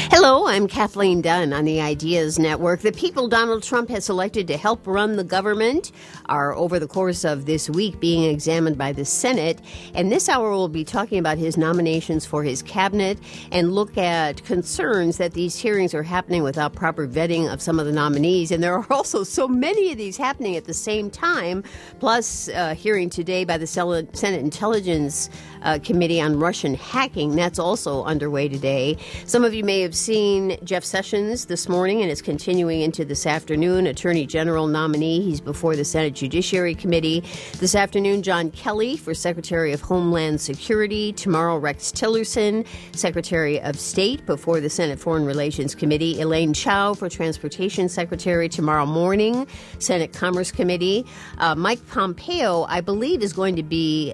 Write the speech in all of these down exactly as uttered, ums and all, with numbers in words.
Hello, I'm Kathleen Dunn on the Ideas Network. The people Donald Trump has selected to help run the government are over the course of this week being examined by the Senate. And this hour we'll be talking about his nominations for his cabinet and look at concerns that these hearings are happening without proper vetting of some of the nominees. And there are also so many of these happening at the same time, plus a hearing today by the Senate Intelligence uh, Committee on Russian hacking. That's also underway today. Some of you may have seen Jeff Sessions this morning, and it's continuing into this afternoon. Attorney General nominee. He's before the Senate Judiciary Committee. This afternoon, John Kelly for Secretary of Homeland Security. Tomorrow, Rex Tillerson, Secretary of State, before the Senate Foreign Relations Committee. Elaine Chao for Transportation Secretary tomorrow morning, Senate Commerce Committee. Uh, Mike Pompeo, I believe, is going to be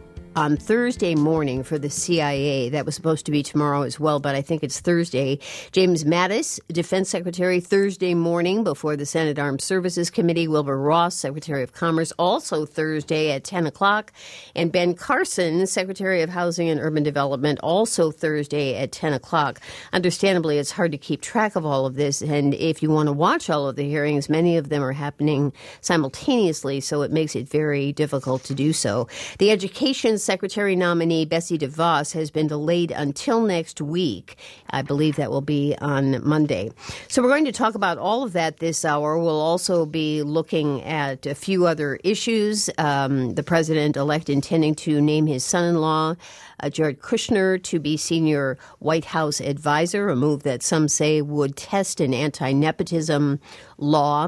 on Thursday morning for the C I A. That was supposed to be tomorrow as well, but I think it's Thursday. James Mattis, Defense Secretary, Thursday morning before the Senate Armed Services Committee. Wilbur Ross, Secretary of Commerce, also Thursday at ten o'clock. And Ben Carson, Secretary of Housing and Urban Development, also Thursday at ten o'clock. Understandably, it's hard to keep track of all of this, and if you want to watch all of the hearings, many of them are happening simultaneously, so it makes it very difficult to do so. The Education Secretary nominee Betsy DeVos has been delayed until next week. I believe that will be on Monday. So we're going to talk about all of that this hour. We'll also be looking at a few other issues. Um, the president-elect intending to name his son-in-law, uh, Jared Kushner, to be senior White House advisor, a move that some say would test an anti-nepotism law.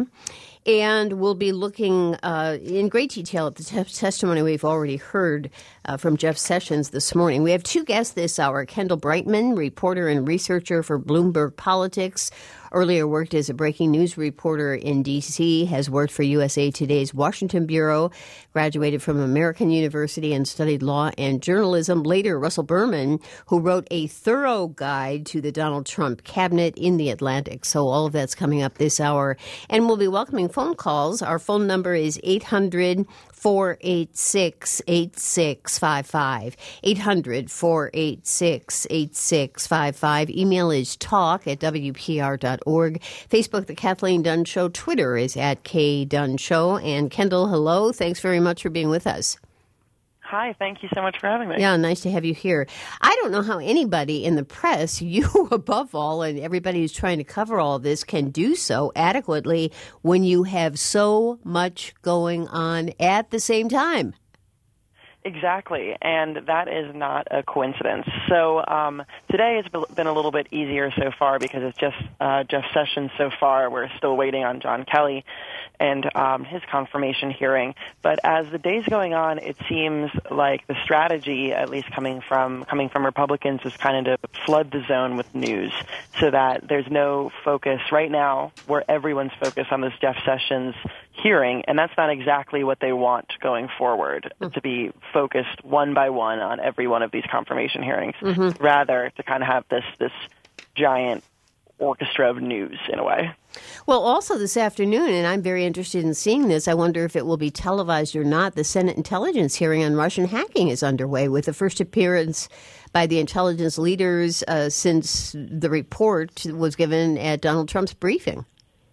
And we'll be looking uh, in great detail at the te- testimony we've already heard uh, from Jeff Sessions this morning. We have two guests this hour. Kendall Brightman, reporter and researcher for Bloomberg Politics, earlier worked as a breaking news reporter in D C, has worked for U S A Today's Washington Bureau, graduated from American University and studied law and journalism. Later, Russell Berman, who wrote a thorough guide to the Donald Trump cabinet in The Atlantic. So all of that's coming up this hour. And we'll be welcoming phone calls. Our phone number is eight hundred, four eight six, eight six five five. eight hundred, four eight six, eight six five five. Email is talk at W P R dot org. Facebook, The Kathleen Dunn Show. Twitter is at K Dunn Show. And Kendall, hello. Thanks very much for being with us. Hi, thank you so much for having me. Yeah, nice to have you here. I don't know how anybody in the press, you above all, and everybody who's trying to cover all this can do so adequately when you have so much going on at the same time. Exactly, and that is not a coincidence. So um, today has been a little bit easier so far because it's just uh, Jeff Sessions so far. We're still waiting on John Kelly and um, his confirmation hearing. But as the day's going on, it seems like the strategy, at least coming from coming from Republicans, is kind of to flood the zone with news so that there's no focus right now where everyone's focused on this Jeff Sessions hearing, and that's not exactly what they want going forward, mm-hmm. to be focused one by one on every one of these confirmation hearings, mm-hmm. rather to kind of have this this giant orchestra of news in a way. Well, also this afternoon, and I'm very interested in seeing this, I wonder if it will be televised or not, the Senate intelligence hearing on Russian hacking is underway with the first appearance by the intelligence leaders uh, since the report was given at Donald Trump's briefing.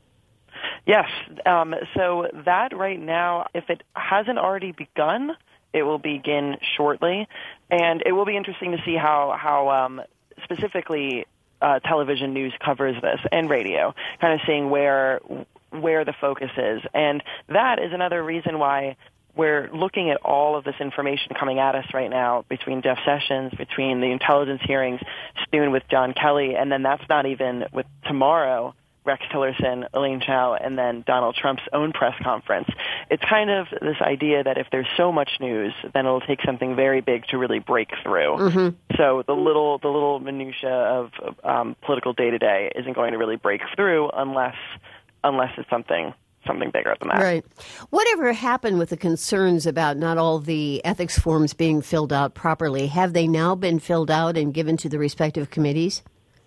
Yes. Um, so that right now, if it hasn't already begun, it will begin shortly. And it will be interesting to see how, how um, specifically uh, television news covers this and radio, kind of seeing where where the focus is. And that is another reason why we're looking at all of this information coming at us right now between Jeff Sessions, between the intelligence hearings, soon with John Kelly, and then that's not even with tomorrow, Rex Tillerson, Elaine Chao, and then Donald Trump's own press conference. It's kind of this idea that if there's so much news, then it'll take something very big to really break through. Mm-hmm. So the little the little minutia of um, political day-to-day isn't going to really break through unless unless it's something something bigger than that. Right. Whatever happened with the concerns about not all the ethics forms being filled out properly? Have they now been filled out and given to the respective committees?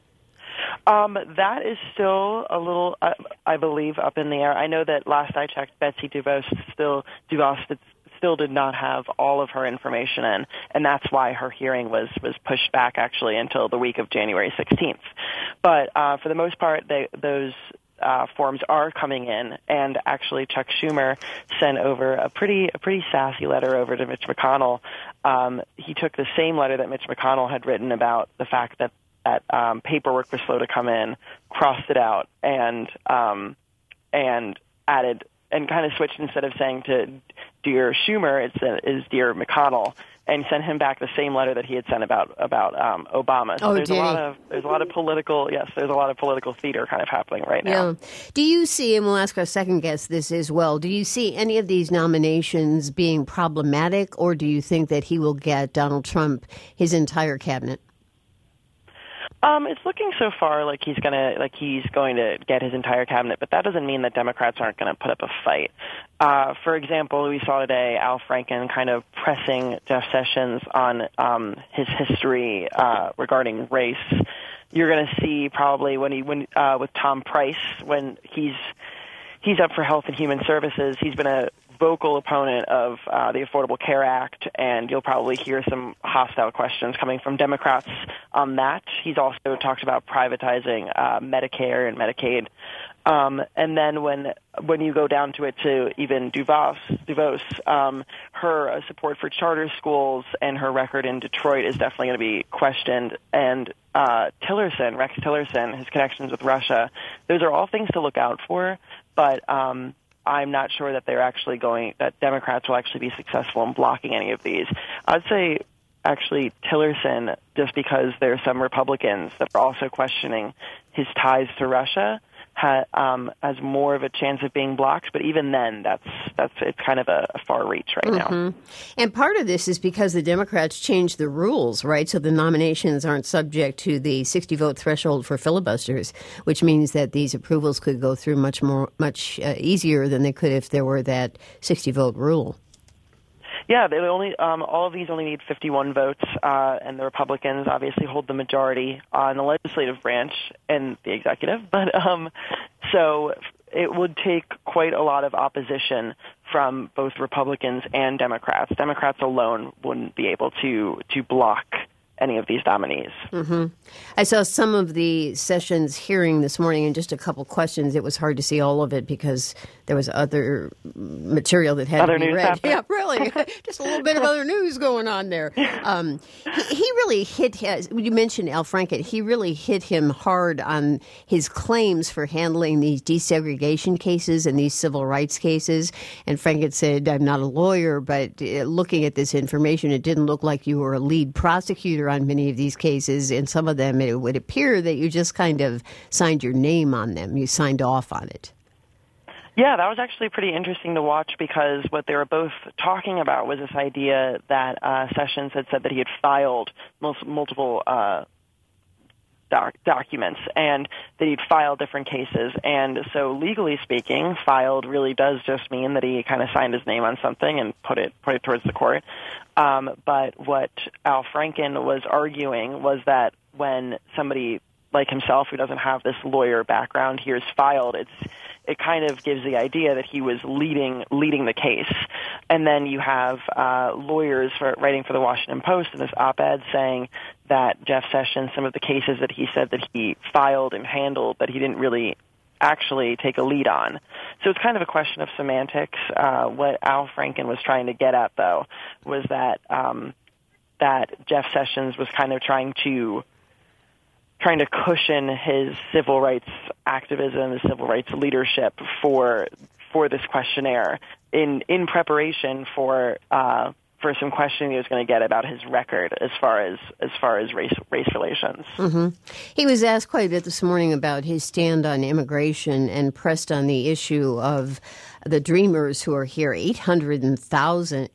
Um, that is still a little, uh, I believe, up in the air. I know that last I checked, Betsy DeVos still DeVos still did not have all of her information in, and that's why her hearing was, was pushed back actually until the week of January sixteenth. But uh, for the most part, they, those uh, forms are coming in, and actually Chuck Schumer sent over a pretty a pretty sassy letter over to Mitch McConnell. Um, he took the same letter that Mitch McConnell had written about the fact that that um, paperwork was slow to come in, crossed it out, and um, and added and kind of switched, instead of saying to Dear Schumer, it's uh, is Dear McConnell, and sent him back the same letter that he had sent about about um, Obama. So oh, there's did a lot he? of there's a lot of political yes, there's a lot of political theater kind of happening right now. Yeah. Do you see, and we'll ask our second guest this as well, do you see any of these nominations being problematic, or do you think that he will get Donald Trump his entire cabinet? Um, it's looking so far like he's gonna like he's going to get his entire cabinet, but that doesn't mean that Democrats aren't going to put up a fight. Uh, for example, we saw today Al Franken kind of pressing Jeff Sessions on um, his history uh, regarding race. You're going to see probably when he when uh, with Tom Price when he's he's up for Health and Human Services. He's been a vocal opponent of uh, the Affordable Care Act, and you'll probably hear some hostile questions coming from Democrats on that. He's also talked about privatizing uh, Medicare and Medicaid. Um, and then when when you go down to it to even DuVos, DuVos um, her uh, support for charter schools and her record in Detroit is definitely going to be questioned. And uh, Tillerson, Rex Tillerson, his connections with Russia, those are all things to look out for. But um, I'm not sure that they're actually going, that Democrats will actually be successful in blocking any of these. I'd say actually Tillerson, just because there are some Republicans that are also questioning his ties to Russia, ha, um, has more of a chance of being blocked. But even then, that's that's it's kind of a, a far reach right mm-hmm. now. And part of this is because the Democrats changed the rules, right? So the nominations aren't subject to the sixty vote threshold for filibusters, which means that these approvals could go through much more, much uh, easier than they could if there were that sixty vote rule. Yeah, they only um, all of these only need fifty-one votes, uh, and the Republicans obviously hold the majority on the legislative branch and the executive. But um, so it would take quite a lot of opposition from both Republicans and Democrats. Democrats alone wouldn't be able to to block any of these nominees. Mm-hmm. I saw some of the Sessions hearing this morning, and just a couple questions. It was hard to see all of it because there was other material that had other to be news read. happening. Yeah, really, just a little bit of other news going on there. Um, he, he really hit. His, you mentioned Al Franken. He really hit him hard on his claims for handling these desegregation cases and these civil rights cases. And Franken said, "I'm not a lawyer, but uh, looking at this information, it didn't look like you were a lead prosecutor on many of these cases. In some of them, it would appear that you just kind of signed your name on them. You signed off on it." Yeah, that was actually pretty interesting to watch because what they were both talking about was this idea that uh, Sessions had said that he had filed most, multiple uh, doc- documents and that he'd filed different cases. And so legally speaking, filed really does just mean that he kind of signed his name on something and put it put it towards the court. Um, but what Al Franken was arguing was that when somebody like himself who doesn't have this lawyer background hears filed, it's it kind of gives the idea that he was leading leading the case. And then you have uh, lawyers for, writing for the Washington Post in this op-ed saying that Jeff Sessions, some of the cases that he said that he filed and handled, that he didn't really actually take a lead on. So it's kind of a question of semantics. Uh, what Al Franken was trying to get at, though, was that um, that Jeff Sessions was kind of trying to trying to cushion his civil rights activism, his civil rights leadership for for this questionnaire in in preparation for uh, for some questioning he was going to get about his record as far as as far as race race relations. Mm-hmm. He was asked quite a bit this morning about his stand on immigration and pressed on the issue of the Dreamers who are here, eight hundred thousand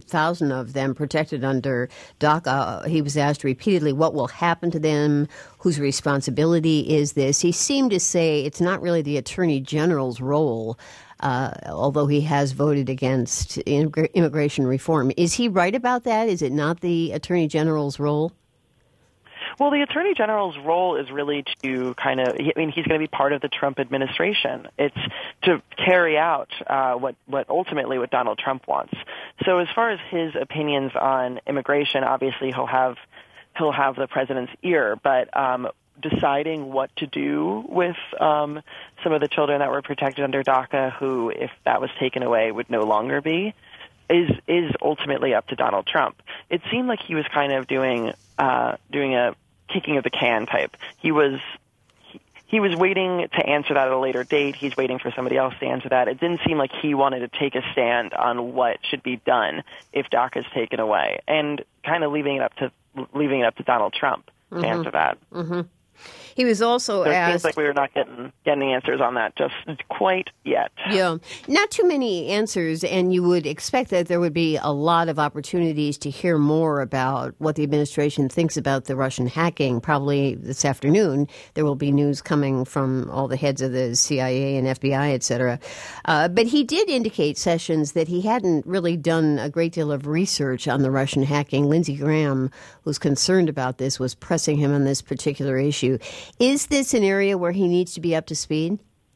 of them protected under DACA. He was asked repeatedly what will happen to them, whose responsibility is this. He seemed to say it's not really the Attorney General's role, uh, although he has voted against immigration reform. Is he right about that? Is it not the Attorney General's role? Well, the Attorney General's role is really to kind of, I mean, he's going to be part of the Trump administration. It's to carry out uh, what, what ultimately what Donald Trump wants. So as far as his opinions on immigration, obviously he'll have he'll have the president's ear, but um, deciding what to do with um, some of the children that were protected under DACA, who, if that was taken away, would no longer be, is is ultimately up to Donald Trump. It seemed like he was kind of doing uh, doing a kicking of the can type. He was he, he was waiting to answer that at a later date. He's waiting for somebody else to answer that. It didn't seem like he wanted to take a stand on what should be done if DACA is taken away, and kind of leaving it up to leaving it up to Donald Trump mm-hmm. to answer that. Mm-hmm. He was also so it asked... seems like we were not getting getting answers on that just quite yet. Yeah, not too many answers, and you would expect that there would be a lot of opportunities to hear more about what the administration thinks about the Russian hacking. Probably this afternoon, there will be news coming from all the heads of the C I A and F B I, et cetera. Uh, but he did indicate, Sessions, that he hadn't really done a great deal of research on the Russian hacking. Lindsey Graham, who's concerned about this, was pressing him on this particular issue. Is this an area where he needs to be up to speed?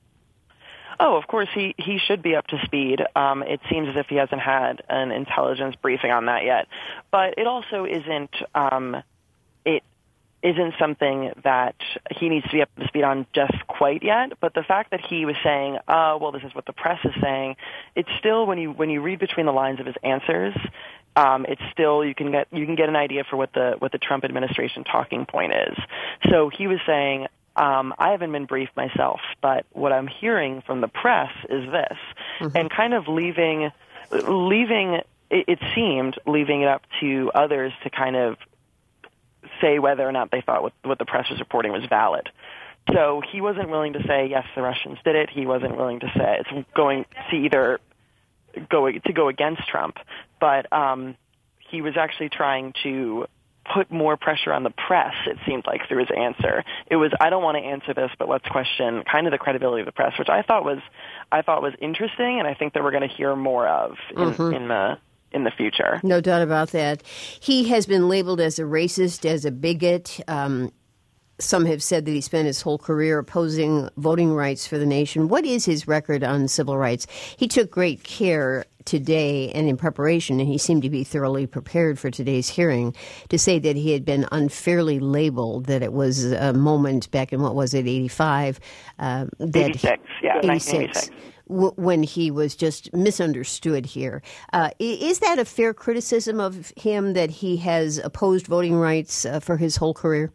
Oh, of course, he, he should be up to speed. Um, it seems as if he hasn't had an intelligence briefing on that yet. But it also isn't um, it isn't something that he needs to be up to speed on just quite yet. But the fact that he was saying, "Oh, well, this is what the press is saying," it's still, when you when you read between the lines of his answers, Um, it's still, you can get you can get an idea for what the what the Trump administration talking point is. So he was saying, um, I haven't been briefed myself, but what I'm hearing from the press is this, mm-hmm. and kind of leaving leaving it, it seemed leaving it up to others to kind of say whether or not they thought what, what the press was reporting was valid. So he wasn't willing to say yes, the Russians did it. He wasn't willing to say it's going to either go to go against Trump. But um, he was actually trying to put more pressure on the press, it seemed like, through his answer. It was, I don't want to answer this, but let's question kind of the credibility of the press, which I thought was I thought was interesting, and I think that we're going to hear more of in, mm-hmm. in the in the future. No doubt about that. He has been labeled as a racist, as a bigot. Um, some have said that he spent his whole career opposing voting rights for the nation. What is his record on civil rights? He took great care today and in preparation, and he seemed to be thoroughly prepared for today's hearing, to say that he had been unfairly labeled, that it was a moment back in, what was it, eighty-five? Uh, that eighty-six, yeah, nineteen eighty-six. W- when he was just misunderstood here. Uh, is that a fair criticism of him, that he has opposed voting rights uh, for his whole career?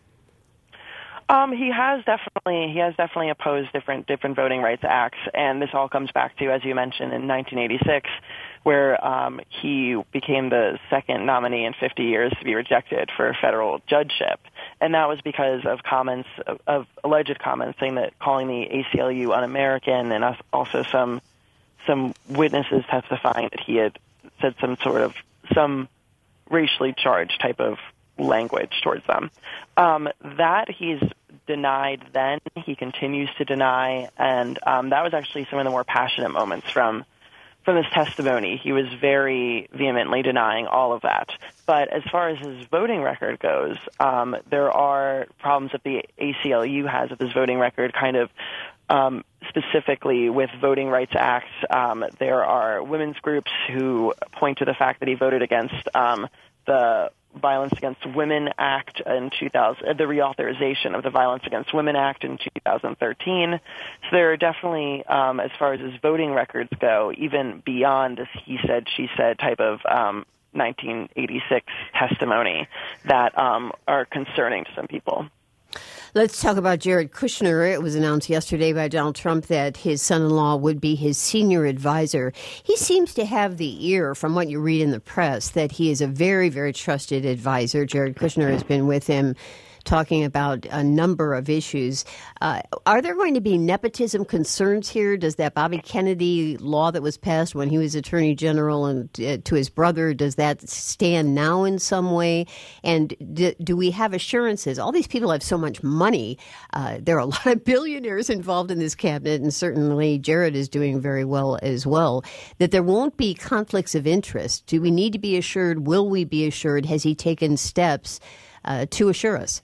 Um, he has definitely he has definitely opposed different different voting rights acts, and this all comes back to, as you mentioned, in nineteen eighty-six, where um, he became the second nominee in fifty years to be rejected for a federal judgeship, and that was because of comments of, of alleged comments saying that calling the A C L U un-American, and also some some witnesses testifying that he had said some sort of some racially charged type of language towards them. Um, that he's denied then, he continues to deny, and um, that was actually some of the more passionate moments from from his testimony. He was very vehemently denying all of that. But as far as his voting record goes, um, there are problems that the A C L U has with his voting record, kind of um, specifically with voting rights acts. Um, there are women's groups who point to the fact that he voted against um, the Violence Against Women Act in two thousand, the reauthorization of the Violence Against Women Act in two thousand thirteen. So there are definitely, um, as far as his voting records go, even beyond this he said, she said type of um, nineteen eighty-six testimony that um, are concerning to some people. Let's talk about Jared Kushner. It was announced yesterday by Donald Trump that his son-in-law would be his senior advisor. He seems to have the ear, from what you read in the press, that he is a very, very trusted advisor. Jared Kushner has been with him talking about a number of issues. Uh, are there going to be nepotism concerns here? Does that Bobby Kennedy law that was passed when he was Attorney General and uh, to his brother, does that stand now in some way? And do, do we have assurances? All these people have so much money. Uh, there are a lot of billionaires involved in this cabinet, and certainly Jared is doing very well as well, that there won't be conflicts of interest. Do we need to be assured? Will we be assured? Has he taken steps uh, to assure us?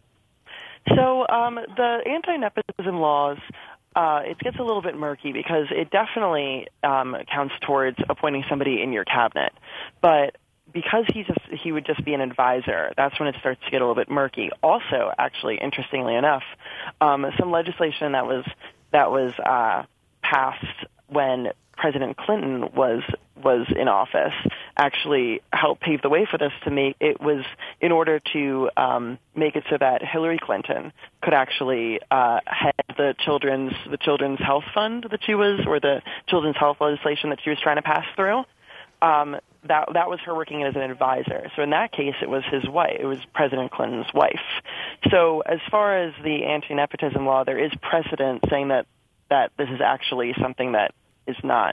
So um, the anti-nepotism laws, uh, it gets a little bit murky because it definitely um, counts towards appointing somebody in your cabinet. But because he's a, he would just be an advisor, that's when it starts to get a little bit murky. Also, actually, interestingly enough, um, some legislation that was that was uh, passed when President Clinton was was in office actually helped pave the way for this. To make it was in order to um, make it so that Hillary Clinton could actually uh, head the children's the children's health fund that she was, or the children's health legislation that she was trying to pass through. Um, that that was her working as an advisor. So in that case, it was his wife. It was President Clinton's wife. So as far as the anti-nepotism law, there is precedent saying that that this is actually something that is not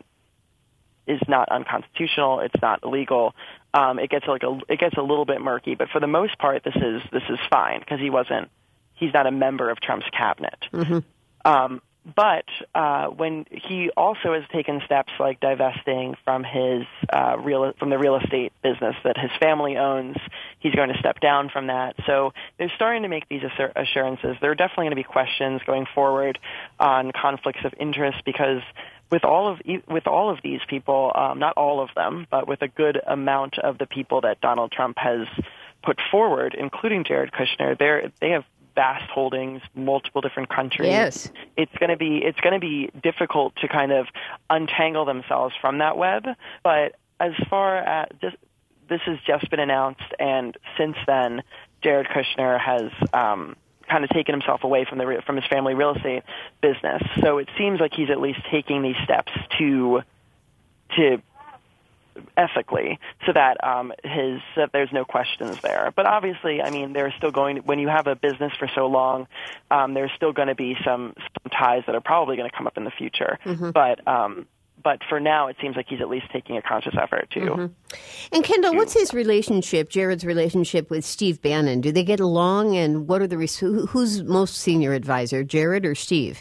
is not unconstitutional. It's not illegal. Um, it gets like a it gets a little bit murky, but for the most part, this is this is fine because he wasn't he's not a member of Trump's cabinet. Mm-hmm. Um, but uh, when he also has taken steps like divesting from his uh, real from the real estate business that his family owns, he's going to step down from that. So they're starting to make these assur- assurances. There are definitely going to be questions going forward on conflicts of interest because with all of with all of these people, um, not all of them, but with a good amount of the people that Donald Trump has put forward, including Jared Kushner, they they have vast holdings, multiple different countries. Yes. It's going to be it's going to be difficult to kind of untangle themselves from that web. But as far as just, this has just been announced, and since then, Jared Kushner has um, kind of taken himself away from the from his family real estate business. So it seems like he's at least taking these steps to to. ethically, so that um, his that there's no questions there. But obviously, I mean, there's still going to, when you have a business for so long, um, there's still going to be some, some ties that are probably going to come up in the future. Mm-hmm. But um, but for now, it seems like he's at least taking a conscious effort to. Mm-hmm. And Kendall, to, what's his relationship, Jared's relationship with Steve Bannon? Do they get along? And what are the who's most senior advisor, Jared or Steve?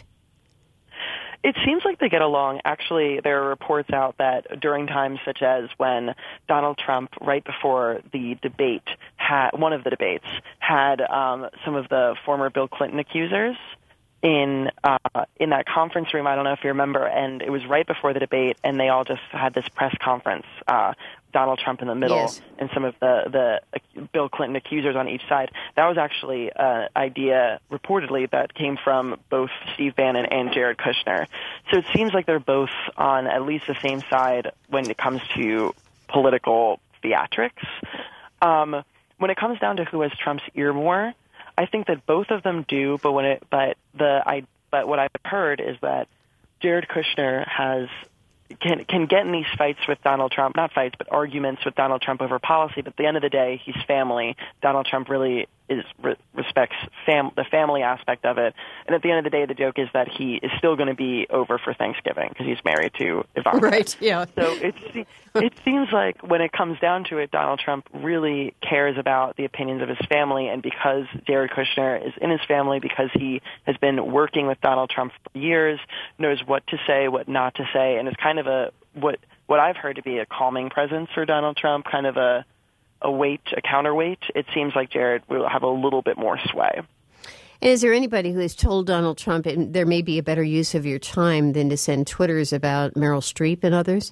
It seems like they get along. Actually, there are reports out that during times such as when Donald Trump, right before the debate, had one of the debates, had um, some of the former Bill Clinton accusers in uh, in that conference room. I don't know if you remember, and it was right before the debate, and they all just had this press conference. Uh, Donald Trump in the middle, yes. and some of the, the Bill Clinton accusers on each side. That was actually an idea, reportedly, that came from both Steve Bannon and Jared Kushner. So it seems like they're both on at least the same side when it comes to political theatrics. Um, when it comes down to who has Trump's ear more, I think that both of them do. But when it, but the, I, but what I've heard is that Jared Kushner has. Can can get in these fights with Donald Trump, not fights, but arguments with Donald Trump over policy. But at the end of the day, he's family. Donald Trump really is re- respects fam- the family aspect of it. And at the end of the day, the joke is that he is still going to be over for Thanksgiving because he's married to Ivanka. Right, yeah. So it, it seems like when it comes down to it, Donald Trump really cares about the opinions of his family. And because Jared Kushner is in his family, because he has been working with Donald Trump for years, knows what to say, what not to say, and is kind of a what what I've heard to be a calming presence for Donald Trump, kind of a a weight, a counterweight. It seems like Jared will have a little bit more sway. Is there anybody who has told Donald Trump and there may be a better use of your time than to send Twitters about Meryl Streep and others?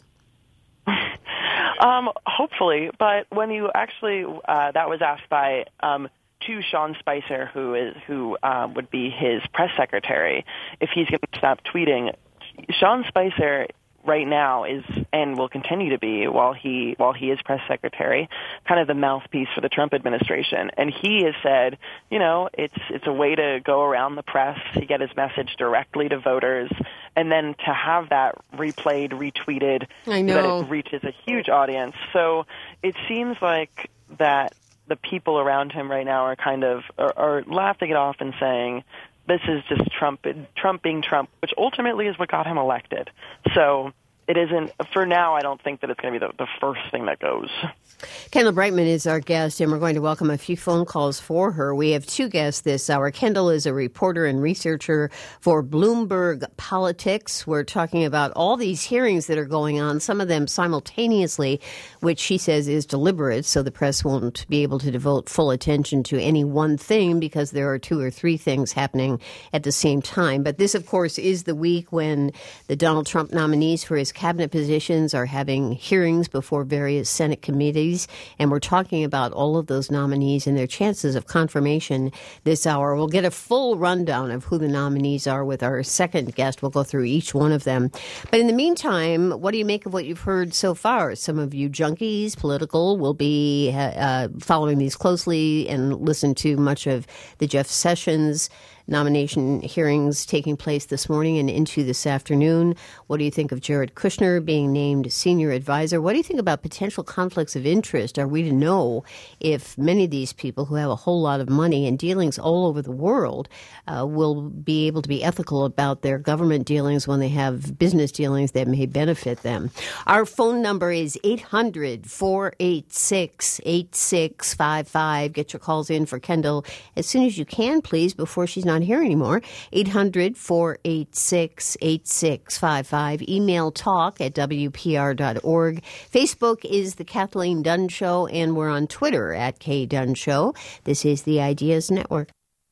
um, hopefully, but when you actually, uh, that was asked by um, to Sean Spicer, who is who um, would be his press secretary, if he's going to stop tweeting. Sean Spicer right now is and will continue to be while he while he is press secretary, kind of the mouthpiece for the Trump administration. And he has said, you know, it's it's a way to go around the press to get his message directly to voters, and then to have that replayed, retweeted, I know. that it reaches a huge audience. So it seems like that the people around him right now are kind of are, are laughing it off and saying, this is just Trump, Trump being Trump, which ultimately is what got him elected. So it isn't, for now, I don't think that it's going to be the, the first thing that goes. Kendall Brightman is our guest, and we're going to welcome a few phone calls for her. We have two guests this hour. Kendall is a reporter and researcher for Bloomberg Politics. We're talking about all these hearings that are going on, some of them simultaneously, which she says is deliberate, so the press won't be able to devote full attention to any one thing because there are two or three things happening at the same time. But this, of course, is the week when the Donald Trump nominees for his cabinet positions are having hearings before various Senate committees. And we're talking about all of those nominees and their chances of confirmation this hour. We'll get a full rundown of who the nominees are with our second guest. We'll go through each one of them. But in the meantime, what do you make of what you've heard so far? Some of you junkies, political, will be uh, following these closely and listen to much of the Jeff Sessions nomination hearings taking place this morning and into this afternoon. What do you think of Jared Kushner being named senior advisor? What do you think about potential conflicts of interest? Are we to know if many of these people who have a whole lot of money and dealings all over the world uh, will be able to be ethical about their government dealings when they have business dealings that may benefit them? Our phone number is eight hundred, four eight six, eight six five five. Get your calls in for Kendall as soon as you can, please, before she's not here anymore. eight hundred, four eight six, eight six five five. Email talk at W P R dot org. Facebook is The Kathleen Dunn Show, and we're on Twitter at K Dunn Show. This is the Ideas Network.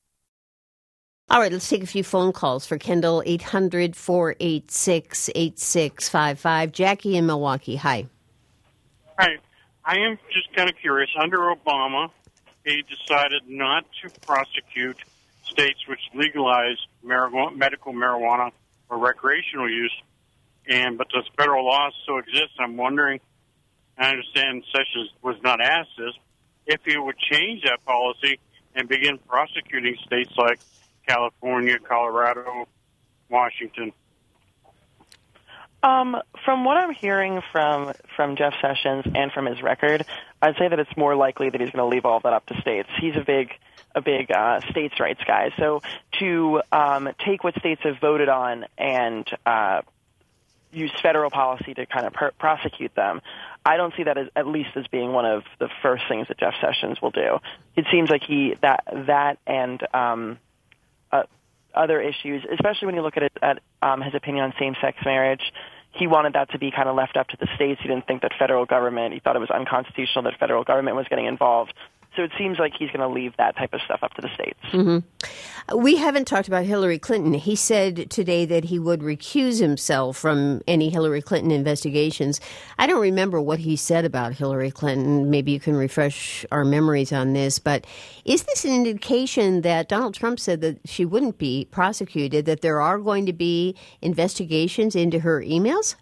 All right, let's take a few phone calls for Kendall. eight hundred, four eight six, eight six five five. Jackie in Milwaukee. Hi. Hi. I am just kind of curious. Under Obama, he decided not to prosecute states which legalize marijuana, medical marijuana for recreational use, and but the federal laws still exist. I'm wondering, I understand Sessions was not asked this, if he would change that policy and begin prosecuting states like California, Colorado, Washington. Um, from what I'm hearing from, from Jeff Sessions and from his record, I'd say that it's more likely that he's going to leave all that up to states. He's a big a big uh, states' rights guy. So to um, take what states have voted on and uh, use federal policy to kind of per- prosecute them, I don't see that as, at least as being one of the first things that Jeff Sessions will do. It seems like he that that and um, uh, other issues, especially when you look at it, at um, his opinion on same-sex marriage. He wanted that to be kind of left up to the states. He didn't think that federal government, he thought it was unconstitutional that federal government was getting involved. So it seems like he's going to leave that type of stuff up to the states. Mm-hmm. We haven't talked about Hillary Clinton. He said today that he would recuse himself from any Hillary Clinton investigations. I don't remember what he said about Hillary Clinton. Maybe you can refresh our memories on this. But is this an indication that Donald Trump said that she wouldn't be prosecuted, that there are going to be investigations into her emails?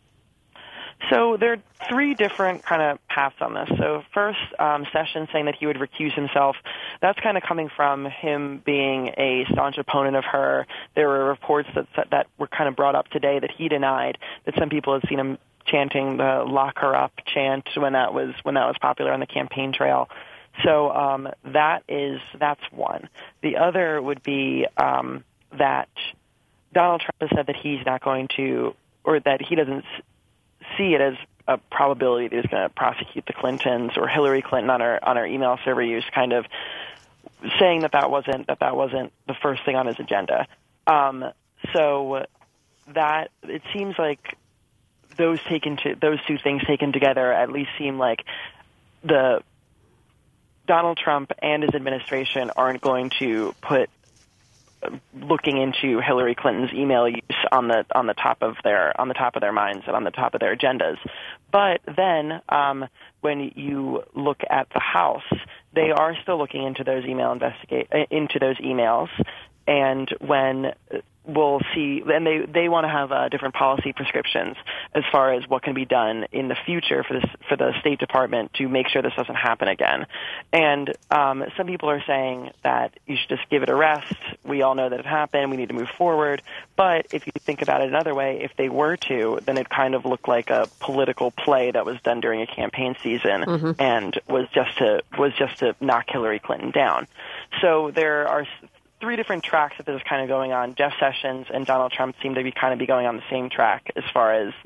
So there are three different kind of paths on this. So first, um, Sessions saying that he would recuse himself. That's kind of coming from him being a staunch opponent of her. There were reports that that were kind of brought up today that he denied, that some people had seen him chanting the "lock her up" chant when that was when that was popular on the campaign trail. So um, that is that's one. The other would be um, that Donald Trump has said that he's not going to, or that he doesn't see it as a probability that he's going to prosecute the Clintons or Hillary Clinton on her on her email server use, kind of saying that that wasn't that that wasn't the first thing on his agenda. Um, so that it seems like those taken to those two things taken together at least seem like the Donald Trump and his administration aren't going to put looking into Hillary Clinton's email use on the on the top of their on the top of their minds and on the top of their agendas. But then um, when you look at the House, they are still looking into those email investigate into those emails, and when we'll see, and they, they want to have uh, different policy prescriptions as far as what can be done in the future for this for the State Department to make sure this doesn't happen again. And um, some people are saying that you should just give it a rest. We all know that it happened. We need to move forward. But if you think about it another way, if they were to, then it kind of looked like a political play that was done during a campaign season mm-hmm. and was just to was just to knock Hillary Clinton down. So there are three different tracks that this is kind of going on. Jeff Sessions and Donald Trump seem to be kind of be going on the same track as far as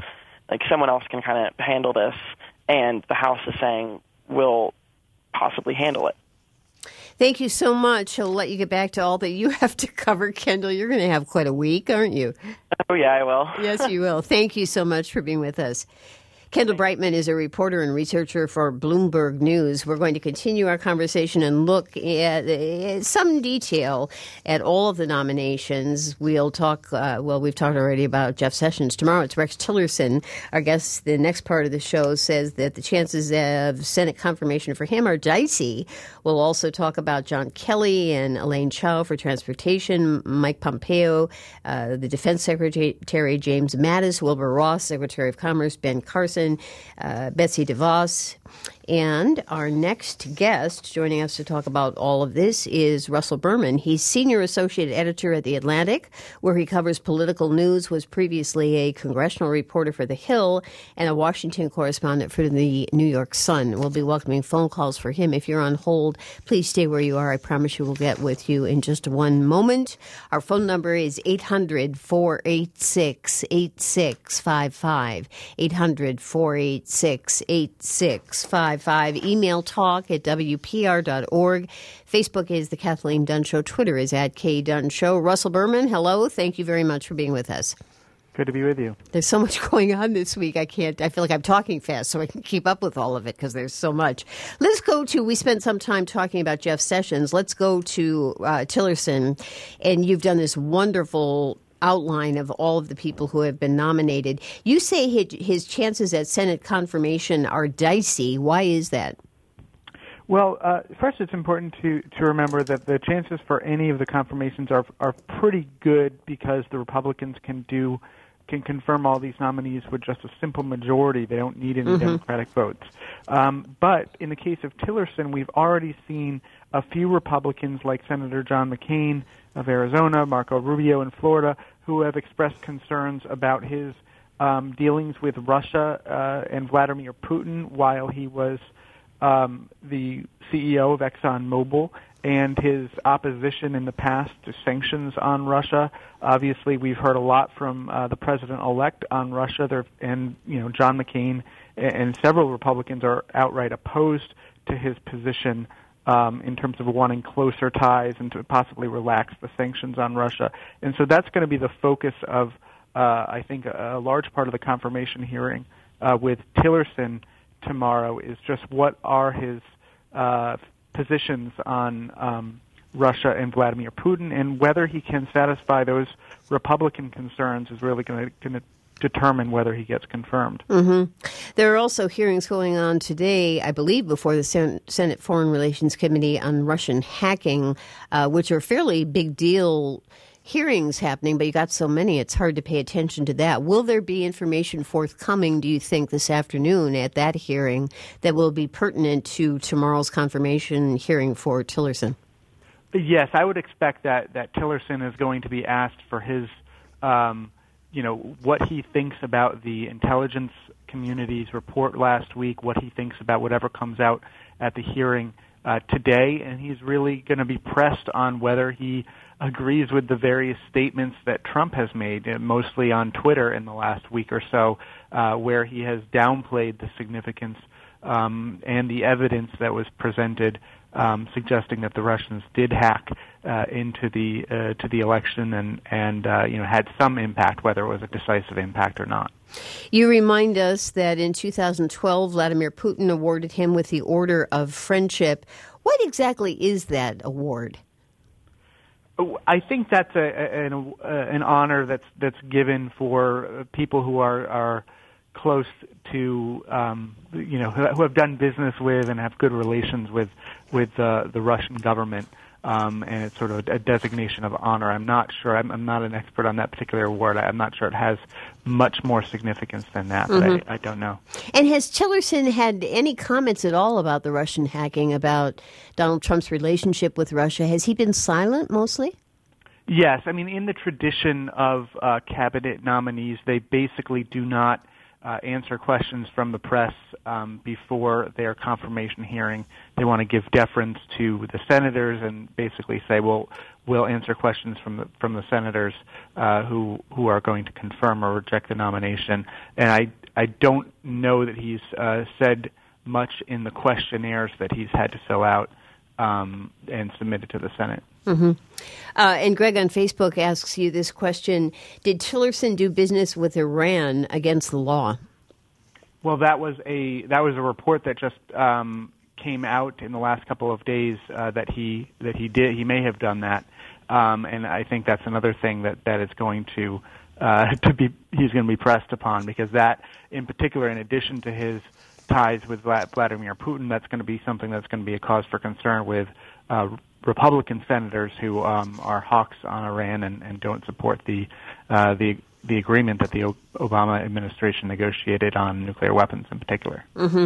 like someone else can kind of handle this, and the House is saying we'll possibly handle it. Thank you so much. I'll let you get back to all that you have to cover, Kendall. You're going to have quite a week, aren't you? Oh, yeah, I will. Yes, you will. Thank you so much for being with us. Kendall Brightman is a reporter and researcher for Bloomberg News. We're going to continue our conversation and look at uh, some detail at all of the nominations. We'll talk, uh, well, we've talked already about Jeff Sessions. Tomorrow it's Rex Tillerson. Our guest, the next part of the show, says that the chances of Senate confirmation for him are dicey. We'll also talk about John Kelly and Elaine Chao for transportation, Mike Pompeo, uh, the Defense Secretary James Mattis, Wilbur Ross, Secretary of Commerce Ben Carson, Uh, Betsy DeVos. And our next guest joining us to talk about all of this is Russell Berman. He's senior associate editor at The Atlantic, where he covers political news, was previously a congressional reporter for The Hill and a Washington correspondent for the New York Sun. We'll be welcoming phone calls for him. If you're on hold, please stay where you are. I promise you we'll get with you in just one moment. Our phone number is eight hundred, four eight six, eight six five five, eight hundred, four eight six, eight six five five. Email talk at W P R dot org. Facebook is The Kathleen Dunn Show. Twitter is at K Dunn Show. Russell Berman, hello. Thank you very much for being with us. Good to be with you. There's so much going on this week. I can't, I feel like I'm talking fast so I can keep up with all of it because there's so much. Let's go to, we spent some time talking about Jeff Sessions. Let's go to uh, Tillerson. And you've done this wonderful outline of all of the people who have been nominated. You say his, his chances at Senate confirmation are dicey. Why is that? Well, uh, first it's important to, to remember that the chances for any of the confirmations are are pretty good because the Republicans can do can confirm all these nominees with just a simple majority. They don't need any mm-hmm. Democratic votes. Um, but in the case of Tillerson, we've already seen a few Republicans like Senator John McCain of Arizona, Marco Rubio in Florida, who have expressed concerns about his um, dealings with Russia uh, and Vladimir Putin while he was um, the C E O of ExxonMobil, and his opposition in the past to sanctions on Russia. Obviously, we've heard a lot from uh, the president-elect on Russia, there, and you know John McCain and, and several Republicans are outright opposed to his position um, in terms of wanting closer ties and to possibly relax the sanctions on Russia. And so that's going to be the focus of, uh, I think, a, a large part of the confirmation hearing uh, with Tillerson tomorrow is just what are his uh, positions on um, Russia and Vladimir Putin, and whether he can satisfy those Republican concerns is really going to determine whether he gets confirmed. Mm-hmm. There are also hearings going on today, I believe, before the Senate Foreign Relations Committee on Russian hacking, uh, which are fairly big deal hearings happening, but you got so many, it's hard to pay attention to that. Will there be information forthcoming, do you think, this afternoon at that hearing that will be pertinent to tomorrow's confirmation hearing for Tillerson? Yes, I would expect that, that Tillerson is going to be asked for his, um, you know, what he thinks about the intelligence community's report last week, what he thinks about whatever comes out at the hearing uh, today, and he's really going to be pressed on whether he agrees with the various statements that Trump has made, uh, mostly on Twitter in the last week or so, uh, where he has downplayed the significance um, and the evidence that was presented um, suggesting that the Russians did hack uh, into the uh, to the election and and uh, you know had some impact, whether it was a decisive impact or not. You remind us that in two thousand twelve, Vladimir Putin awarded him with the Order of Friendship. What exactly is that award? I think that's a, an, an honor that's that's given for people who are, are close to, um, you know, who have done business with and have good relations with with uh, the Russian government, um, and it's sort of a designation of honor. I'm not sure. I'm, I'm not an expert on that particular award. I'm not sure it has much more significance than that. Mm-hmm. But I, I don't know. And has Tillerson had any comments at all about the Russian hacking, about Donald Trump's relationship with Russia? Has he been silent mostly? Yes. I mean, in the tradition of uh, cabinet nominees, they basically do not uh, answer questions from the press um, before their confirmation hearing. They want to give deference to the senators and basically say, well, we'll answer questions from the from the senators uh, who who are going to confirm or reject the nomination. And I I don't know that he's uh, said much in the questionnaires that he's had to fill out um, and submitted to the Senate. Mm-hmm. Uh, and Greg on Facebook asks you this question: did Tillerson do business with Iran against the law? Well, that was a that was a report that just um, came out in the last couple of days uh, that he that he did he may have done that, um, and I think that's another thing that, that is going to uh, to be he's going to be pressed upon, because that in particular, in addition to his ties with Vladimir Putin, that's going to be something that's going to be a cause for concern with uh, Republican senators who um, are hawks on Iran and, and don't support the uh, the the agreement that the o- Obama administration negotiated on nuclear weapons in particular. Mm-hmm.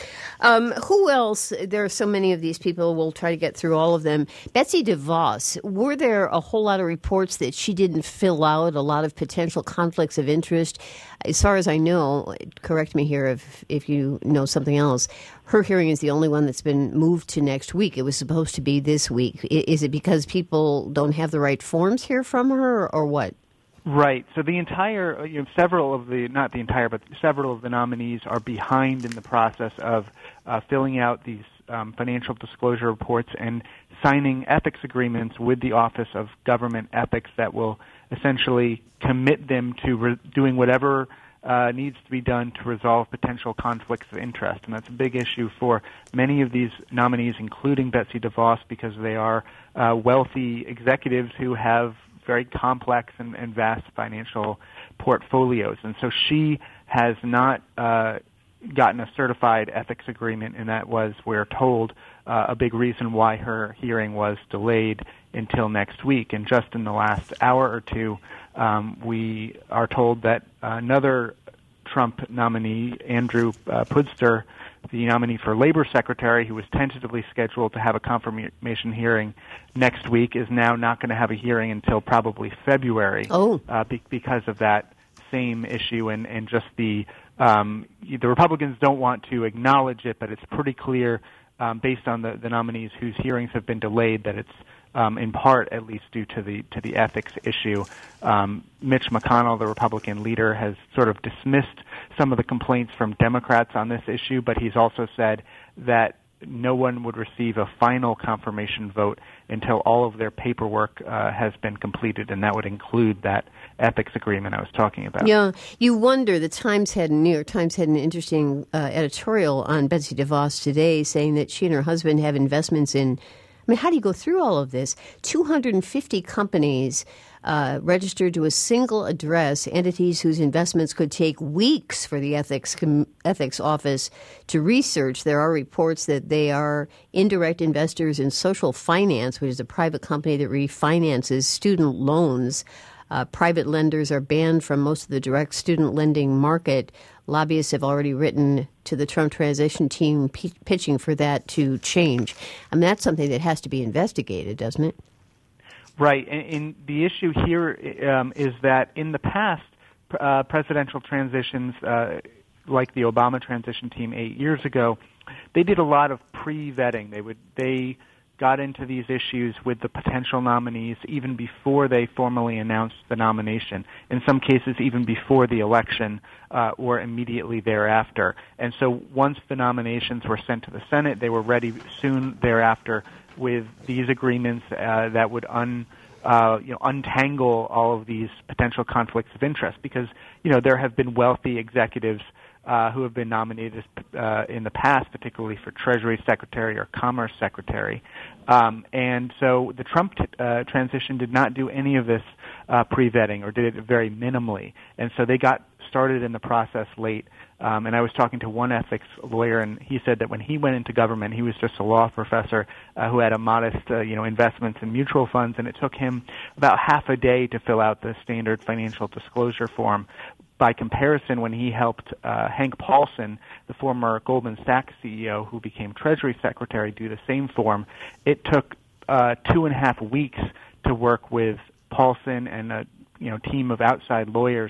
Um, who else? There are so many of these people. We'll try to get through all of them. Betsy DeVos, were there a whole lot of reports that she didn't fill out, a lot of potential conflicts of interest? As far as I know, correct me here if, if you know something else, her hearing is the only one that's been moved to next week. It was supposed to be this week. Is it because people don't have the right forms here from her, or what? Right. So the entire, you know, several of the, not the entire, but several of the nominees are behind in the process of uh, filling out these um, financial disclosure reports and signing ethics agreements with the Office of Government Ethics that will essentially commit them to re- doing whatever uh, needs to be done to resolve potential conflicts of interest. And that's a big issue for many of these nominees, including Betsy DeVos, because they are uh, wealthy executives who have very complex and, and vast financial portfolios. And so she has not uh, gotten a certified ethics agreement, and that was, we're told, uh, a big reason why her hearing was delayed until next week. And just in the last hour or two, um, we are told that another Trump nominee, Andrew uh, Pudster, the nominee for Labor Secretary, who was tentatively scheduled to have a confirmation hearing next week, is now not going to have a hearing until probably February. Oh. uh, be- because of that same issue and, and just the um, the Republicans don't want to acknowledge it, but it's pretty clear um, based on the, the nominees whose hearings have been delayed that it's um, in part at least due to the to the ethics issue. Um, Mitch McConnell, the Republican leader, has sort of dismissed some of the complaints from Democrats on this issue, but he's also said that no one would receive a final confirmation vote until all of their paperwork uh, has been completed, and that would include that ethics agreement I was talking about. Yeah, you wonder, the Times had, New York Times had an interesting uh, editorial on Betsy DeVos today saying that she and her husband have investments in, I mean, how do you go through all of this? two hundred fifty companies uh, registered to a single address, entities whose investments could take weeks for the ethics com- ethics office to research. There are reports that they are indirect investors in Social Finance, which is a private company that refinances student loans. Uh, private lenders are banned from most of the direct student lending market. Lobbyists have already written to the Trump transition team p- pitching for that to change. I mean, that's something that has to be investigated, doesn't it? Right. And, and the issue here um, is that in the past, uh, presidential transitions, uh, like the Obama transition team eight years ago, they did a lot of pre-vetting. They would they got into these issues with the potential nominees even before they formally announced the nomination, in some cases even before the election uh, or immediately thereafter. And so once the nominations were sent to the Senate, they were ready soon thereafter with these agreements uh, that would un, uh, you know, untangle all of these potential conflicts of interest, because you know there have been wealthy executives Uh, who have been nominated uh, in the past, particularly for Treasury Secretary or Commerce Secretary. Um, and so the Trump t- uh, transition did not do any of this uh, pre-vetting, or did it very minimally. And so they got started in the process late. Um, and I was talking to one ethics lawyer, and he said that when he went into government, he was just a law professor uh, who had a modest, uh, you know, investments in mutual funds, and it took him about half a day to fill out the standard financial disclosure form. By comparison, when he helped uh, Hank Paulson, the former Goldman Sachs C E O who became Treasury Secretary, do the same form, it took uh, two and a half weeks to work with Paulson and a you know team of outside lawyers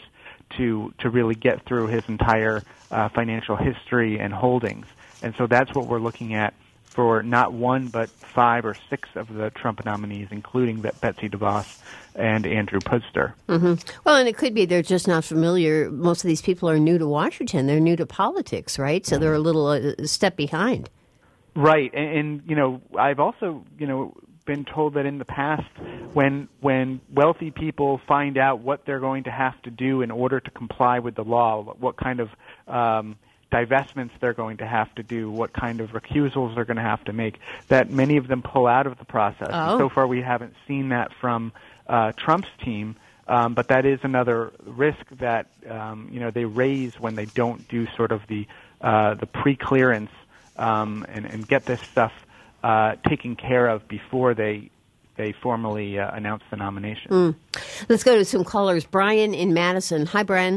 to to really get through his entire uh, financial history and holdings. And so that's what we're looking at for not one but five or six of the Trump nominees, including Betsy DeVos, and Andrew Pudster. Mm-hmm. Well, and it could be they're just not familiar. Most of these people are new to Washington. They're new to politics, right? So they're a little uh, step behind. Right, and, and you know, I've also you know been told that in the past, when when wealthy people find out what they're going to have to do in order to comply with the law, what kind of um, divestments they're going to have to do, what kind of recusals they're going to have to make, that many of them pull out of the process. Oh. And so far, we haven't seen that from uh, Trump's team. Um, but that is another risk that um, you know they raise when they don't do sort of the uh, the pre-clearance um, and, and get this stuff uh, taken care of before they they formally uh, announce the nomination. Mm. Let's go to some callers. Brian in Madison. Hi, Brian.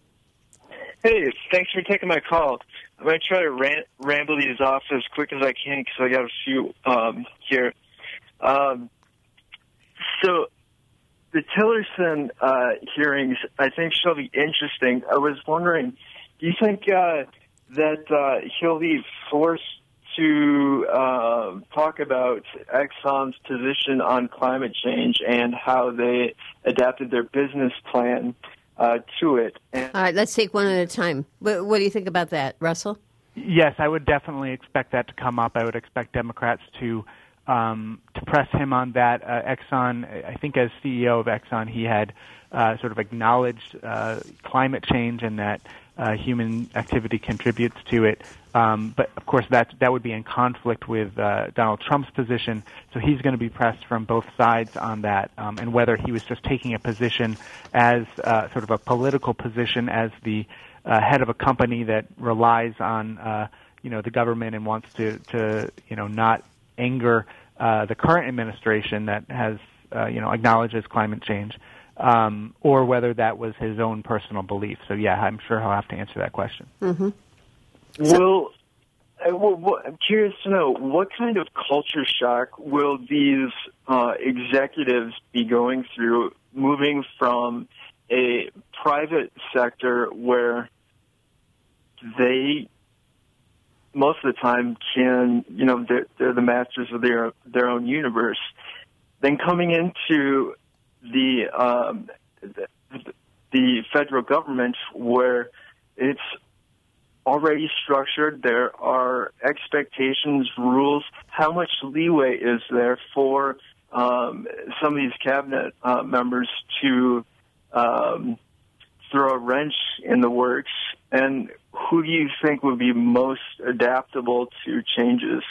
Hey, thanks for taking my call. I'm going to try to ram- ramble these off as quick as I can because I got a few um, here. Um, so the Tillerson uh, hearings, I think, shall be interesting. I was wondering, do you think uh, that uh, he'll be forced to uh, talk about Exxon's position on climate change and how they adapted their business plan uh, to it? And All right, let's take one at a time. What, what do you think about that, Russell? Yes, I would definitely expect that to come up. I would expect Democrats to um, to press him on that. Uh, Exxon, I think as C E O of Exxon, he had uh, sort of acknowledged uh, climate change and that uh, human activity contributes to it. Um, but, of course, that that would be in conflict with uh, Donald Trump's position. So he's going to be pressed from both sides on that, um, and whether he was just taking a position as uh, sort of a political position as the uh, head of a company that relies on, uh, you know, the government and wants to, to you know, not anger uh, the current administration that has, uh, you know, acknowledges climate change, um, or whether that was his own personal belief. So, yeah, I'm sure he'll have to answer that question. Mm-hmm. Well, I, well, well, I'm curious to know, what kind of culture shock will these uh, executives be going through, moving from a private sector where they, most of the time, can, you know, they're, they're the masters of their their own universe, then coming into the um, the, the federal government where it's already structured, there are expectations, rules. How much leeway is there for um, some of these cabinet uh, members to um, throw a wrench in the works? And who do you think would be most adaptable to changes?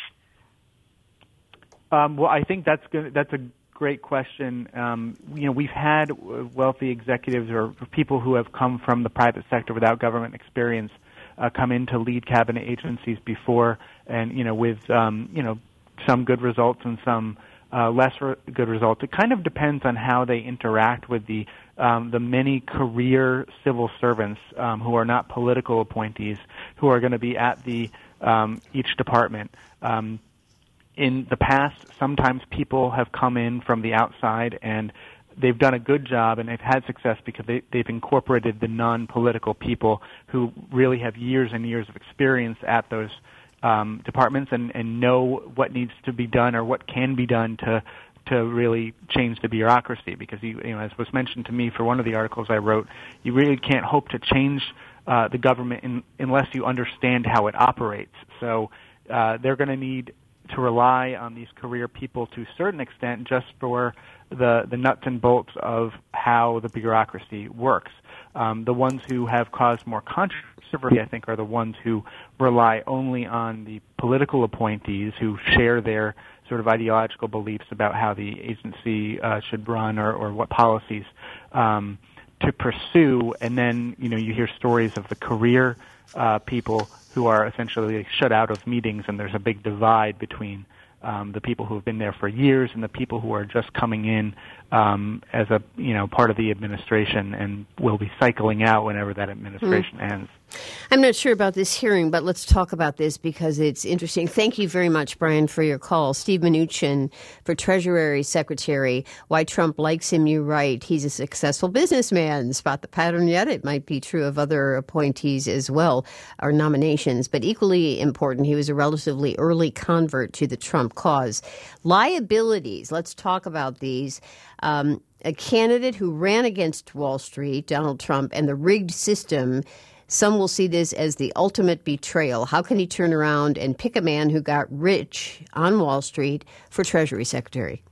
Um, well, I think that's good. That's a great question. Um, you know, we've had wealthy executives or people who have come from the private sector without government experience Uh, come in to lead cabinet agencies before, and you know, with um, you know, some good results and some uh, less re- good results. It kind of depends on how they interact with the um, the many career civil servants um, who are not political appointees, who are going to be at the um, each department. Um, in the past, sometimes people have come in from the outside and they've done a good job and they've had success because they, they've incorporated the non-political people who really have years and years of experience at those um, departments and, and know what needs to be done or what can be done to to really change the bureaucracy. Because, you, you know, as was mentioned to me for one of the articles I wrote, you really can't hope to change uh, the government in, unless you understand how it operates. So uh, they're going to need to rely on these career people to a certain extent just for the, the nuts and bolts of how the bureaucracy works. Um, the ones who have caused more controversy, I think, are the ones who rely only on the political appointees who share their sort of ideological beliefs about how the agency uh, should run or, or what policies um, to pursue. And then, you know, you hear stories of the career uh, people who are essentially shut out of meetings, and there's a big divide between um, the people who have been there for years and the people who are just coming in um, as a, you know, part of the administration and will be cycling out whenever that administration mm. ends. I'm not sure about this hearing, but let's talk about this because it's interesting. Thank you very much, Brian, for your call. Steve Mnuchin for Treasury Secretary. Why Trump likes him, you write. He's a successful businessman. Spot the pattern yet? It might be true of other appointees as well, or nominations. But equally important, he was a relatively early convert to the Trump cause. Liabilities. Let's talk about these. Um, a candidate who ran against Wall Street, Donald Trump, and the rigged system. Some will see this as the ultimate betrayal. How can he turn around and pick a man who got rich on Wall Street for Treasury Secretary?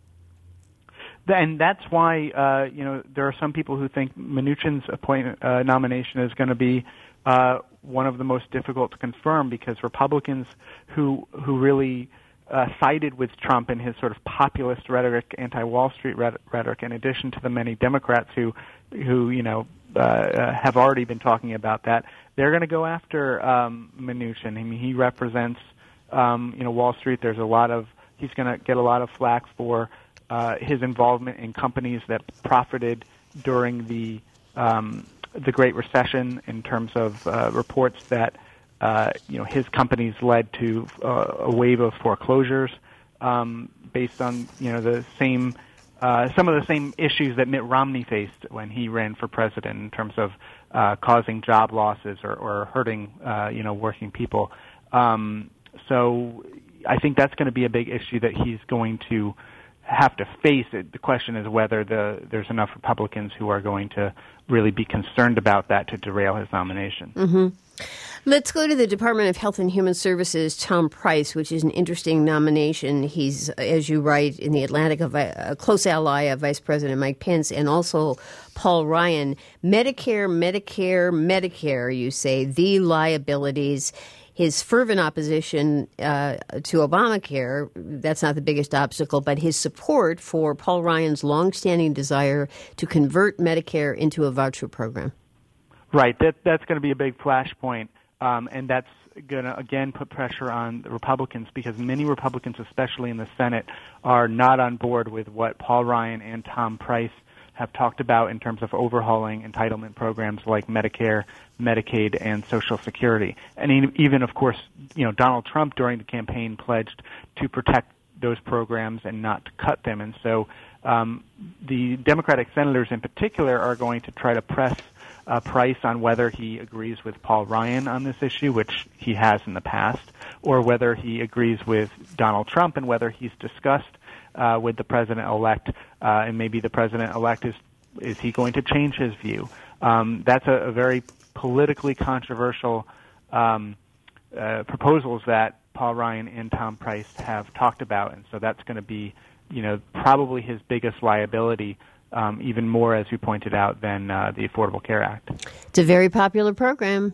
And that's why, uh, you know, there are some people who think Mnuchin's appointment, uh, nomination is going to be uh, one of the most difficult to confirm because Republicans who who really uh, sided with Trump in his sort of populist rhetoric, anti-Wall Street rhetoric, in addition to the many Democrats who, who you know, Uh, have already been talking about that. They're going to go after um, Mnuchin. I mean, he represents, um, you know, Wall Street. There's a lot of he's going to get a lot of flack for uh, his involvement in companies that profited during the um, the Great Recession. In terms of uh, reports that uh, you know his companies led to uh, a wave of foreclosures um, based on you know the same. Uh, some of the same issues that Mitt Romney faced when he ran for president in terms of uh, causing job losses or, or hurting, uh, you know, working people. Um, so I think that's going to be a big issue that he's going to have to face. It. The question is whether the, there's enough Republicans who are going to really be concerned about that to derail his nomination. Mm-hmm. Let's go to the Department of Health and Human Services, Tom Price, which is an interesting nomination. He's, as you write, in the Atlantic, a, a close ally of Vice President Mike Pence and also Paul Ryan. Medicare, Medicare, Medicare, you say, the liabilities. His fervent opposition uh, to Obamacare, that's not the biggest obstacle, but his support for Paul Ryan's longstanding desire to convert Medicare into a voucher program. Right. That, that's going to be a big flashpoint. Um, and that's going to, again, put pressure on the Republicans because many Republicans, especially in the Senate, are not on board with what Paul Ryan and Tom Price have talked about in terms of overhauling entitlement programs like Medicare, Medicaid, and Social Security. And even, of course, you know, Donald Trump during the campaign pledged to protect those programs and not to cut them. And so um, the Democratic senators in particular are going to try to press Uh, Price on whether he agrees with Paul Ryan on this issue, which he has in the past, or whether he agrees with Donald Trump and whether he's discussed uh, with the president-elect, uh, and maybe the president-elect is is he going to change his view? Um, that's a, a very politically controversial um, uh, proposals that Paul Ryan and Tom Price have talked about, and so that's going to be, you know, probably his biggest liability. Um, even more, as you pointed out, than uh, the Affordable Care Act. It's a very popular program.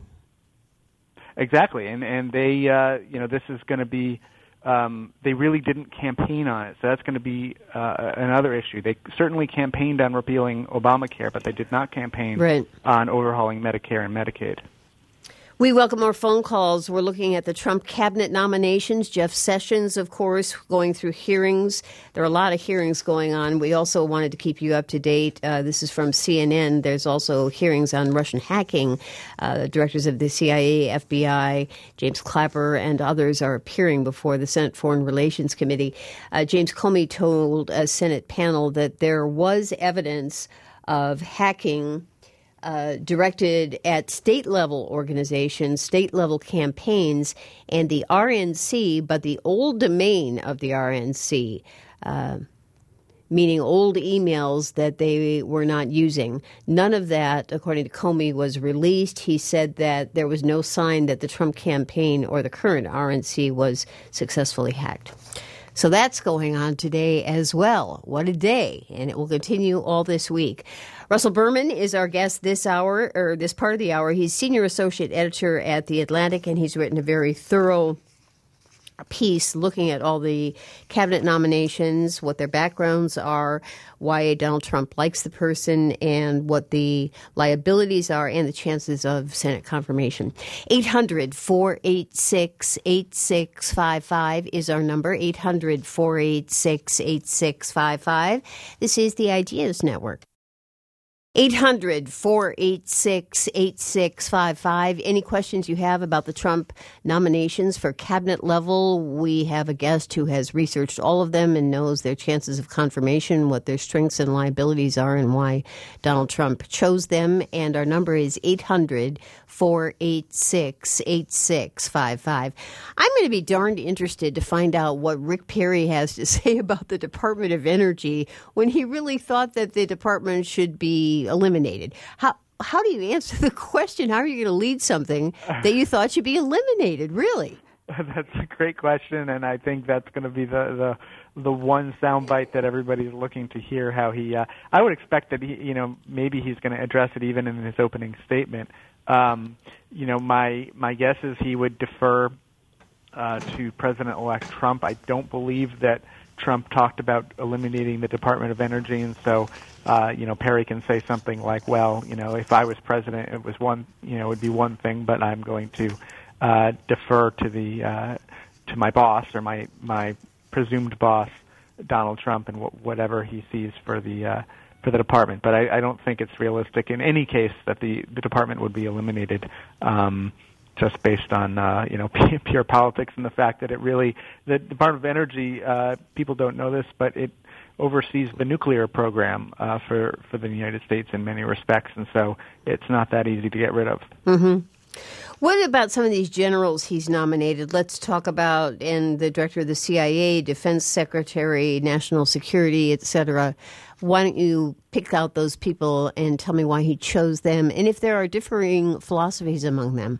Exactly, and and they, uh, you know, this is going to be. Um, they really didn't campaign on it, so that's going to be uh, another issue. They certainly campaigned on repealing Obamacare, but they did not campaign right. on overhauling Medicare and Medicaid. We welcome more phone calls. We're looking at the Trump cabinet nominations. Jeff Sessions, of course, going through hearings. There are a lot of hearings going on. We also wanted to keep you up to date. Uh, this is from C N N. There's also hearings on Russian hacking. Uh, the directors of the C I A, F B I, James Clapper, and others are appearing before the Senate Foreign Relations Committee. Uh, James Comey told a Senate panel that there was evidence of hacking Uh, directed at state-level organizations, state-level campaigns, and the R N C, but the old domain of the R N C, uh, meaning old emails that they were not using. None of that, according to Comey, was released. He said that there was no sign that the Trump campaign or the current R N C was successfully hacked. So that's going on today as well. What a day. And it will continue all this week. Russell Berman is our guest this hour, or this part of the hour. He's senior associate editor at The Atlantic, and he's written a very thorough piece looking at all the cabinet nominations, what their backgrounds are, why Donald Trump likes the person, and what the liabilities are and the chances of Senate confirmation. eight hundred, four eight six, eight six five five is our number, eight hundred, four eight six, eight six five five. This is the Ideas Network. eight hundred, four eight six, eight six five five. Any questions you have about the Trump nominations for cabinet level? We have a guest who has researched all of them and knows their chances of confirmation, what their strengths and liabilities are, and why Donald Trump chose them. And our number is eight hundred, four eight six, eight six five five. I'm going to be darned interested to find out what Rick Perry has to say about the Department of Energy when he really thought that the department should be eliminated. How how do you answer the question? How are you going to lead something that you thought should be eliminated, really? That's a great question, and I think that's going to be the the, the one soundbite that everybody's looking to hear. How he, uh, I would expect that he, you know, maybe he's going to address it even in his opening statement. Um, you know, my my guess is he would defer uh, to President-elect Trump. I don't believe that Trump talked about eliminating the Department of Energy, and so, uh, you know, Perry can say something like, well, you know, if I was president, it was one, you know, it would be one thing, but I'm going to uh, defer to the uh, to my boss or my my presumed boss, Donald Trump, and wh- whatever he sees for the uh, for the department. But I, I don't think it's realistic in any case that the, the department would be eliminated. Um, just based on, uh, you know, pure politics and the fact that it really, the Department of Energy, uh, people don't know this, but it oversees the nuclear program uh, for, for the United States in many respects, and so it's not that easy to get rid of. Mm-hmm. What about some of these generals he's nominated? Let's talk about, and the director of the C I A, Defense Secretary, National Security, et cetera. Why don't you pick out those people and tell me why he chose them, and if there are differing philosophies among them?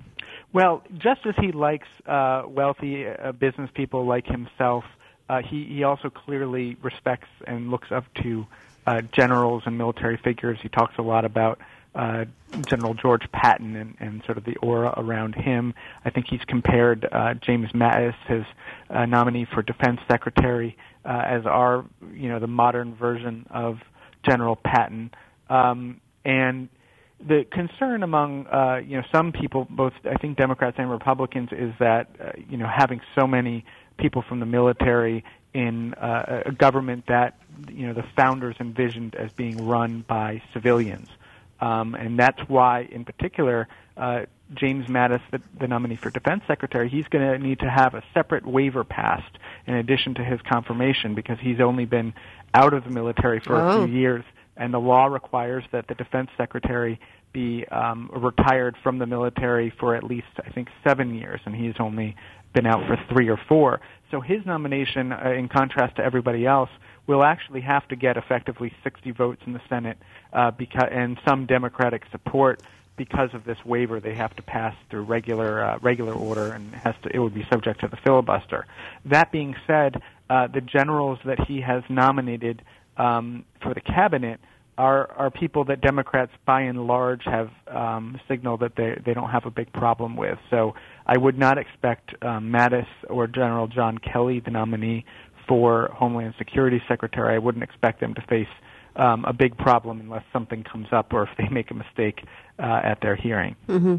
Well, just as he likes uh, wealthy uh, business people like himself, uh, he, he also clearly respects and looks up to uh, generals and military figures. He talks a lot about uh, General George Patton and, and sort of the aura around him. I think he's compared uh, James Mattis, his uh, nominee for Defense Secretary, uh, as our, you know, the modern version of General Patton. Um, and the concern among, uh, you know, some people, both I think Democrats and Republicans, is that, uh, you know, having so many people from the military in uh, a government that, you know, the founders envisioned as being run by civilians. Um, and that's why, in particular, uh, James Mattis, the, the nominee for Defense Secretary, he's going to need to have a separate waiver passed in addition to his confirmation because he's only been out of the military for oh. a few years. And the law requires that the Defense Secretary be um, retired from the military for at least, I think, seven years, and he's only been out for three or four. So his nomination, uh, in contrast to everybody else, will actually have to get effectively sixty votes in the Senate uh, because, and some Democratic support because of this waiver. They have to pass through regular uh, regular order, and has to, it would be subject to the filibuster. That being said, uh, the generals that he has nominated um, for the cabinet are are people that Democrats, by and large, have um, signaled that they they don't have a big problem with. So I would not expect um, Mattis or General John Kelly, the nominee for Homeland Security Secretary, I wouldn't expect them to face um, a big problem unless something comes up or if they make a mistake uh, at their hearing. Mm-hmm.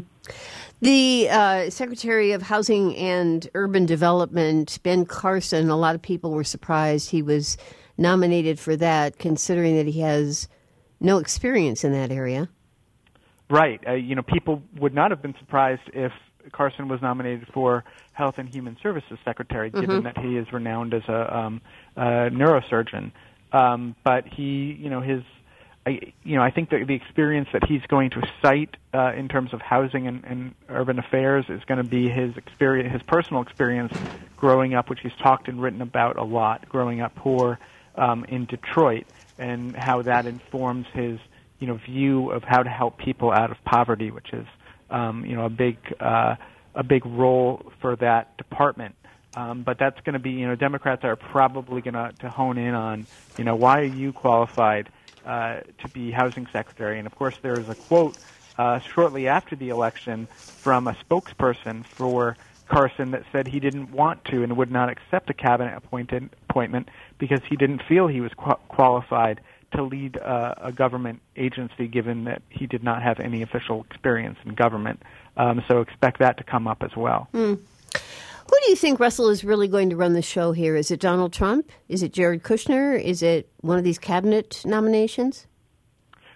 The uh, Secretary of Housing and Urban Development, Ben Carson, a lot of people were surprised he was nominated for that, considering that he has no experience in that area. Right. Uh, you know, people would not have been surprised if Carson was nominated for Health and Human Services Secretary, given mm-hmm. that he is renowned as a, um, a neurosurgeon. Um, but he, you know, his, I, you know, I think that the experience that he's going to cite uh, in terms of housing and, and urban affairs is going to be his experience, his personal experience growing up, which he's talked and written about a lot, growing up poor um, in Detroit, and how that informs his, you know, view of how to help people out of poverty, which is, um, you know, a big, uh, a big role for that department. Um, but that's going to be, you know, Democrats are probably going to to hone in on, you know, why are you qualified uh, to be housing secretary? And of course, there is a quote uh, shortly after the election from a spokesperson for Carson that said he didn't want to and would not accept a cabinet appointed appointment because he didn't feel he was qu- qualified to lead uh, a government agency, given that he did not have any official experience in government. Um, so expect that to come up as well. Mm. Who do you think, Russell, is really going to run the show here? Is it Donald Trump? Is it Jared Kushner? Is it one of these cabinet nominations?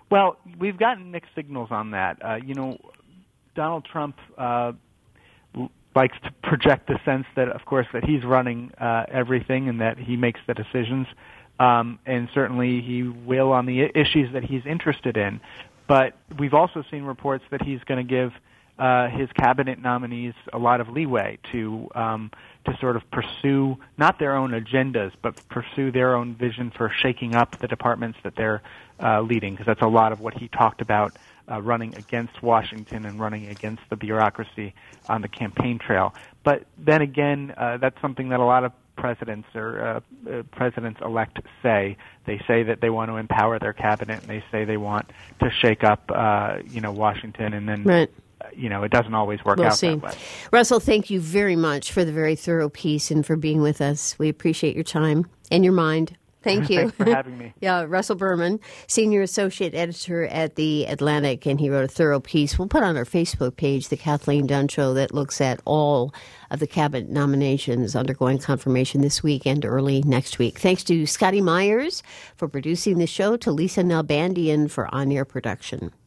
Well, we've gotten mixed signals on that. Uh, you know, Donald Trump uh, likes to project the sense that, of course, that he's running uh, everything and that he makes the decisions, um, and certainly he will on the issues that he's interested in. But we've also seen reports that he's going to give uh, his cabinet nominees a lot of leeway to um, to sort of pursue not their own agendas, but pursue their own vision for shaking up the departments that they're uh, leading, because that's a lot of what he talked about uh, running against Washington and running against the bureaucracy on the campaign trail. But then again, uh, that's something that a lot of presidents or uh, uh, presidents-elect say. They say that they want to empower their cabinet, and they say they want to shake up, uh, you know, Washington, and then, right. uh, you know, it doesn't always work we'll out see. that way. Russell, thank you very much for the very thorough piece and for being with us. We appreciate your time and your mind. Thank you. Thanks for having me. Yeah, Russell Berman, Senior Associate Editor at The Atlantic, and he wrote a thorough piece. We'll put on our Facebook page, The Kathleen Dunn Show, that looks at all of the cabinet nominations undergoing confirmation this week and early next week. Thanks to Scotty Myers for producing the show, to Lisa Nalbandian for on-air production.